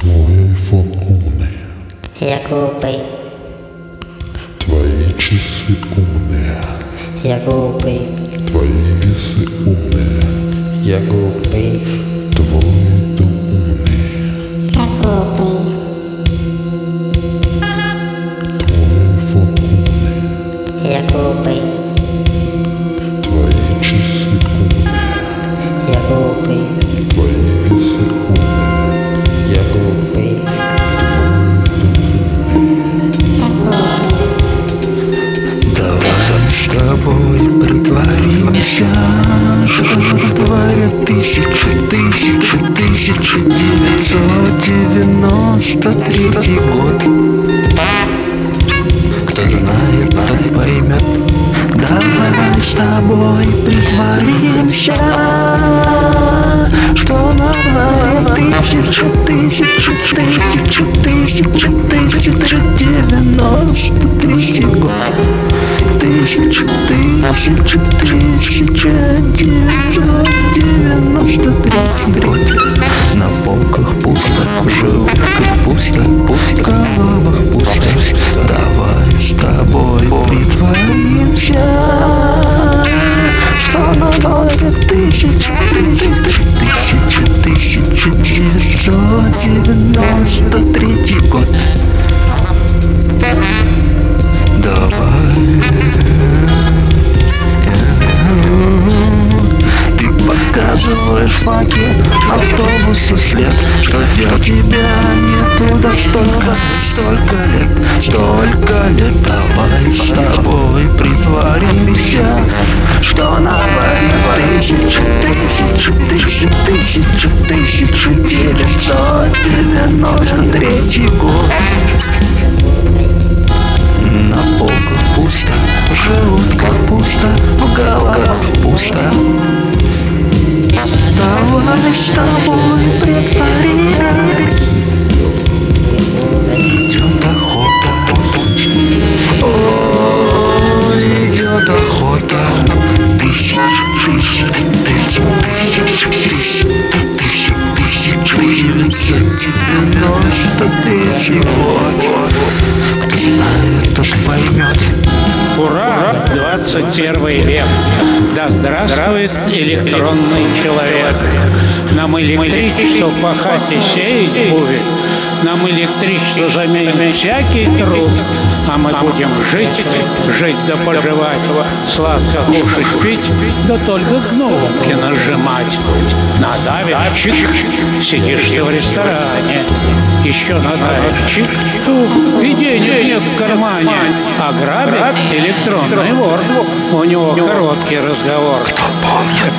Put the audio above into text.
Твой айфон умный. Я глупый. Твои часы умные. Я глупый. Твои весы умные. Я глупый. Твой дом умный. Я глупый. Твой айфон умный. Я глупый. Твои часы умные. Я глупый. Твои весы умные. Я глупый. Давай с тобой притворимся, что творят 1993 год. Кто знает, тот поймет. Давай с тобой притворимся, что на дворе 1993 год. 1993 год. На полках пусто, в желудках пусто, в головах пусто. Давай с тобой притворимся, что на дворе 1993 год. Давай. Ты показываешь факи автобусу след, что вел тебя не туда столько лет. Давай с тобой притворимся, что на дворе 1993 год. На полках пусто, в желудках пусто, в головах пусто. Давай с тобой притворимся. Идет охота, ой, идет охота. 1993 год. Кто знает, тот поймет. Ура! 21 век! Да здравствует электронный человек! Нам электричество пахать и сеять будет, нам электричество заменит всякий труд, а мы будем жить да поживать, сладко кушать, пить, да только кнопки нажимать. Надавишь чик, сидишь ты в ресторане, еще надавишь чик, и денег нет в кармане, а грабит электронный вор. У него короткий разговор. Кто помнит